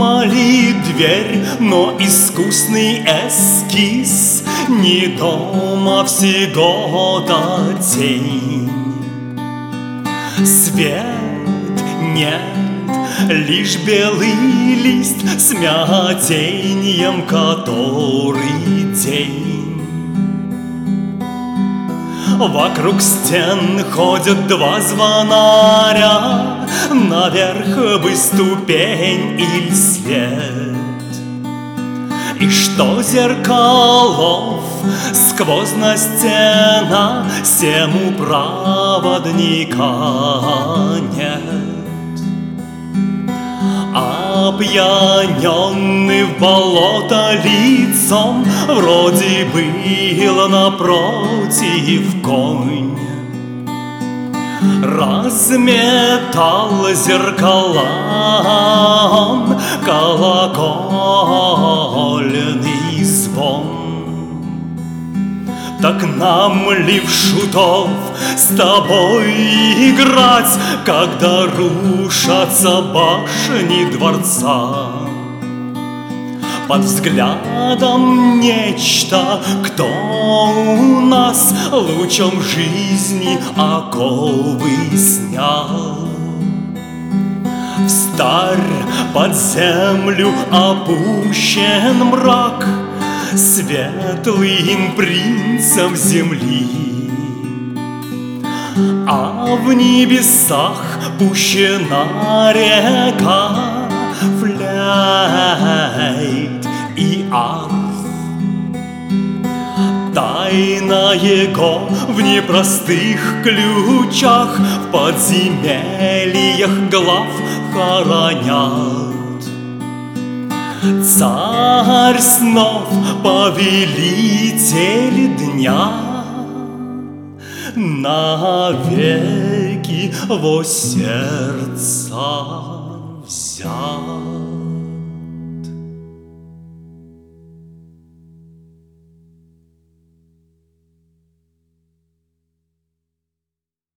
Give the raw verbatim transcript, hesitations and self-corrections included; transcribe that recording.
молит дверь, но искусный эскиз не дома всего до тень. Свет нет, лишь белый лист с мятеньем, который день. Вокруг стен ходят два звонаря, наверх бы ступень или свет. И что зеркалов сквозь стена сему проводника нет. Опьяненный в болото лицом вроде был напротив конь. Разметал зеркалам колокольный звон. Так нам ли в шутов с тобой играть, когда рушатся башни дворца? Под взглядом нечто, кто у нас лучом жизни оковы снял. Встарь под землю опущен мрак светлым принцем земли, а в небесах пущена река флейт и арф. Тайна его в непростых ключах, в подземельях глав хоронят. Царь снов, повелитель дня, навеки во сердца взят.